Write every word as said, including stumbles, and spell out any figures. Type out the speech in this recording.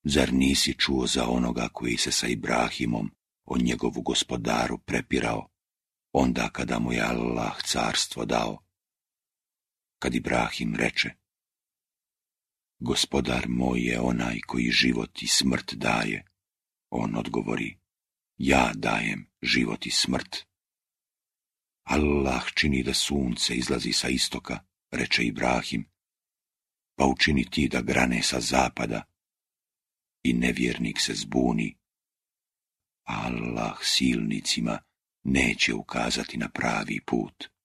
Zar nisi čuo za onoga koji se sa Ibrahimom o njegovu gospodaru prepirao, onda kada mu je Allah carstvo dao? Kad Ibrahim reče: Gospodar moj je onaj koji život i smrt daje, on odgovori: ja dajem život i smrt. Allah čini da sunce izlazi sa istoka, reče Ibrahim, pa učini ti da grane sa zapada. I nevjernik se zbuni, a Allah silnicima neće ukazati na pravi put.